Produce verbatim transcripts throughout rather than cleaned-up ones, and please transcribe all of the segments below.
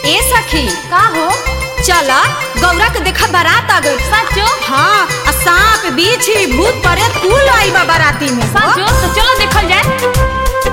ए सखी का हो? चला गौरा के देखा बारात आ गई। सचो? हाँ, आ सांप बिच्छी भूत प्रेत कुल आई बा बाराती में। सचो? तो चलो देखल जाए।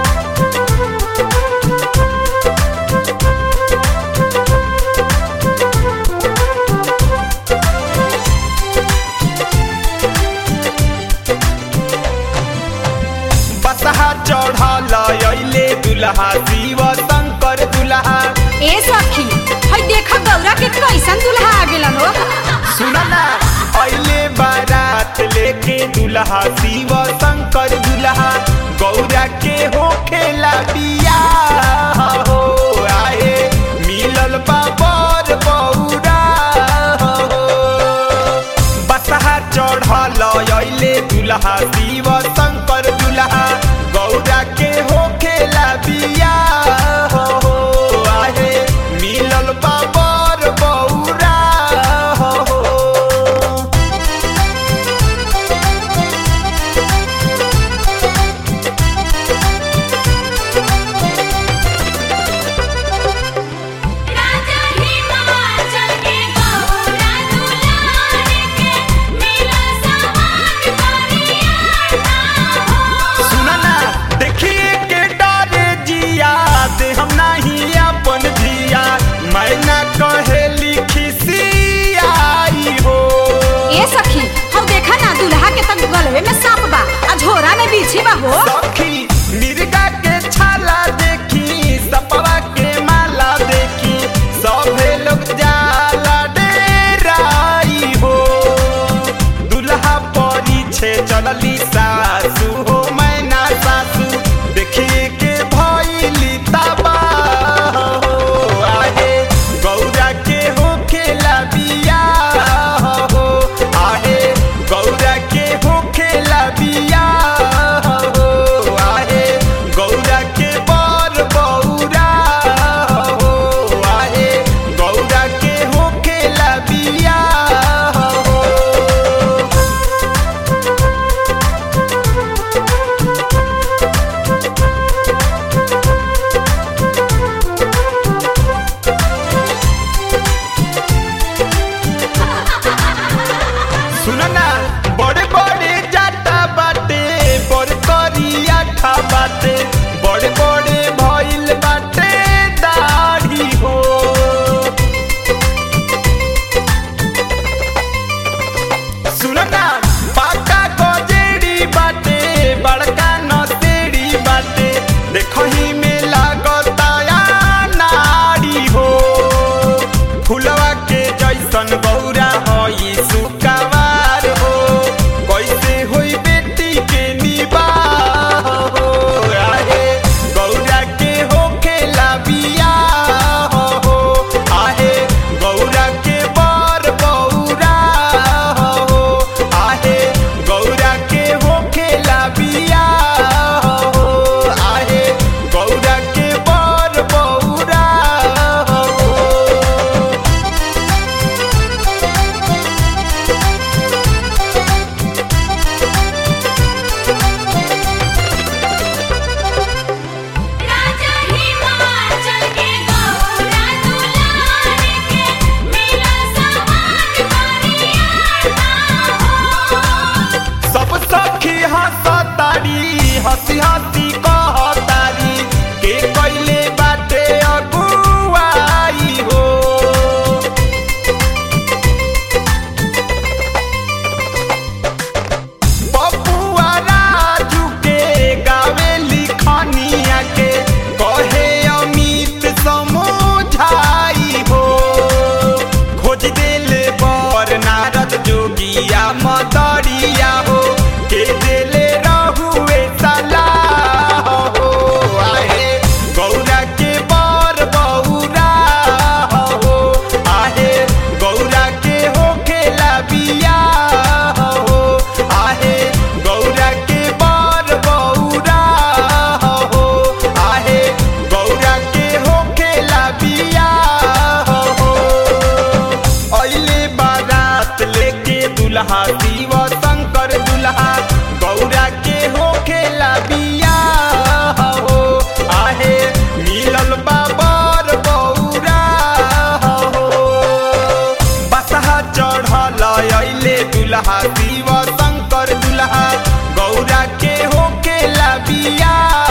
बसहा चढ़ल अइले दुल्हा शिव शंकर दुल्हा। ए सखी हई देखा गौरा के कैसन दुल्हा आ गेलन हो। सुना ना अइले बारात लेके दुल्हा शिव शंकर दुल्हा। गौरा के होखेला बियाह हो आए मिलल बाबर बौरा हो। बसहा चढ़ल अइले दुल्हा शिव शंकर दुल्हा। गौरा के होखेला बियाह हो आए मिलल बाबर बौरा हो। चढ़ल अइले दुल्हा शिव शंकर दुल्हा गौरा के होके ला बियाह